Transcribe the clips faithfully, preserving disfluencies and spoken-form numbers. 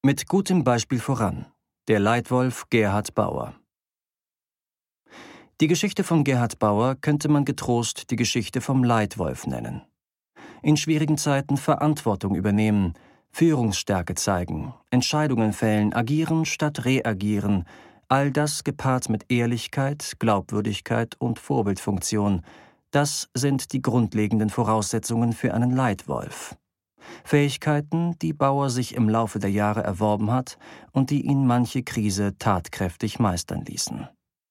Mit gutem Beispiel voran. Der Leitwolf Gerhard Bauer. Die Geschichte von Gerhard Bauer könnte man getrost die Geschichte vom Leitwolf nennen. In schwierigen Zeiten Verantwortung übernehmen, Führungsstärke zeigen, Entscheidungen fällen, agieren statt reagieren, all das gepaart mit Ehrlichkeit, Glaubwürdigkeit und Vorbildfunktion, das sind die grundlegenden Voraussetzungen für einen Leitwolf. Fähigkeiten, die Bauer sich im Laufe der Jahre erworben hat und die ihn manche Krise tatkräftig meistern ließen.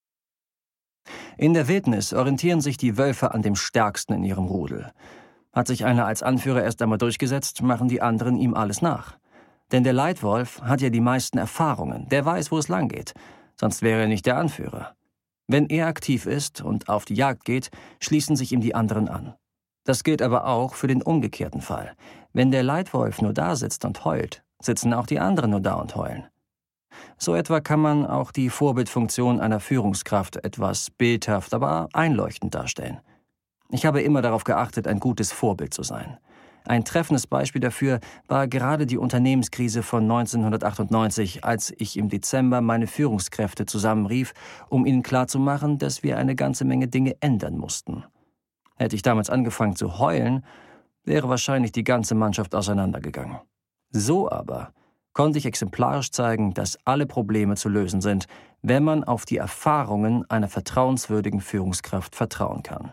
In der Wildnis orientieren sich die Wölfe an dem Stärksten in ihrem Rudel. Hat sich einer als Anführer erst einmal durchgesetzt, machen die anderen ihm alles nach. Denn der Leitwolf hat ja die meisten Erfahrungen, der weiß, wo es lang geht, sonst wäre er nicht der Anführer. Wenn er aktiv ist und auf die Jagd geht, schließen sich ihm die anderen an. Das gilt aber auch für den umgekehrten Fall. Wenn der Leitwolf nur da sitzt und heult, sitzen auch die anderen nur da und heulen. So etwa kann man auch die Vorbildfunktion einer Führungskraft etwas bildhaft, aber einleuchtend darstellen. Ich habe immer darauf geachtet, ein gutes Vorbild zu sein. Ein treffendes Beispiel dafür war gerade die Unternehmenskrise von neunzehnhundertachtundneunzig, als ich im Dezember meine Führungskräfte zusammenrief, um ihnen klarzumachen, dass wir eine ganze Menge Dinge ändern mussten. Hätte ich damals angefangen zu heulen, wäre wahrscheinlich die ganze Mannschaft auseinandergegangen. So aber konnte ich exemplarisch zeigen, dass alle Probleme zu lösen sind, wenn man auf die Erfahrungen einer vertrauenswürdigen Führungskraft vertrauen kann.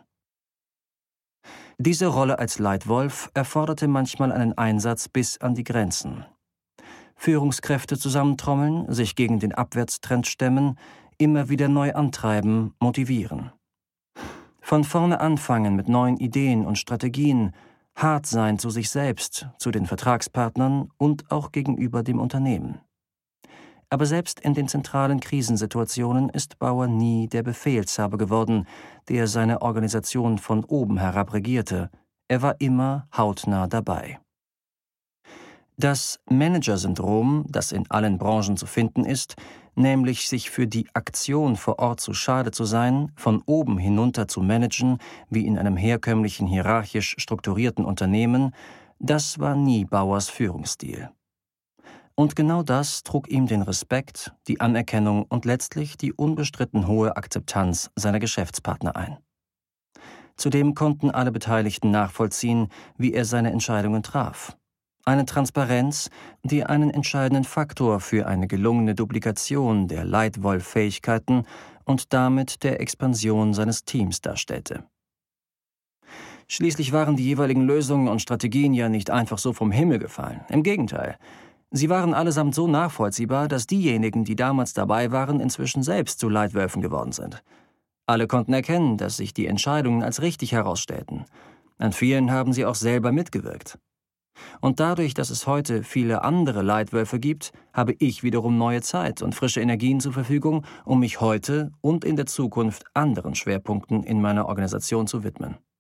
Diese Rolle als Leitwolf erforderte manchmal einen Einsatz bis an die Grenzen. Führungskräfte zusammentrommeln, sich gegen den Abwärtstrend stemmen, immer wieder neu antreiben, motivieren. Von vorne anfangen mit neuen Ideen und Strategien, hart sein zu sich selbst, zu den Vertragspartnern und auch gegenüber dem Unternehmen. Aber selbst in den zentralen Krisensituationen ist Bauer nie der Befehlshaber geworden, der seine Organisation von oben herab regierte. Er war immer hautnah dabei. Das Manager-Syndrom, das in allen Branchen zu finden ist, nämlich sich für die Aktion vor Ort zu schade zu sein, von oben hinunter zu managen, wie in einem herkömmlichen hierarchisch strukturierten Unternehmen, das war nie Bauers Führungsstil. Und genau das trug ihm den Respekt, die Anerkennung und letztlich die unbestritten hohe Akzeptanz seiner Geschäftspartner ein. Zudem konnten alle Beteiligten nachvollziehen, wie er seine Entscheidungen traf. Eine Transparenz, die einen entscheidenden Faktor für eine gelungene Duplikation der Leitwolf-Fähigkeiten und damit der Expansion seines Teams darstellte. Schließlich waren die jeweiligen Lösungen und Strategien ja nicht einfach so vom Himmel gefallen. Im Gegenteil. Sie waren allesamt so nachvollziehbar, dass diejenigen, die damals dabei waren, inzwischen selbst zu Leitwölfen geworden sind. Alle konnten erkennen, dass sich die Entscheidungen als richtig herausstellten. An vielen haben sie auch selber mitgewirkt. Und dadurch, dass es heute viele andere Leitwölfe gibt, habe ich wiederum neue Zeit und frische Energien zur Verfügung, um mich heute und in der Zukunft anderen Schwerpunkten in meiner Organisation zu widmen.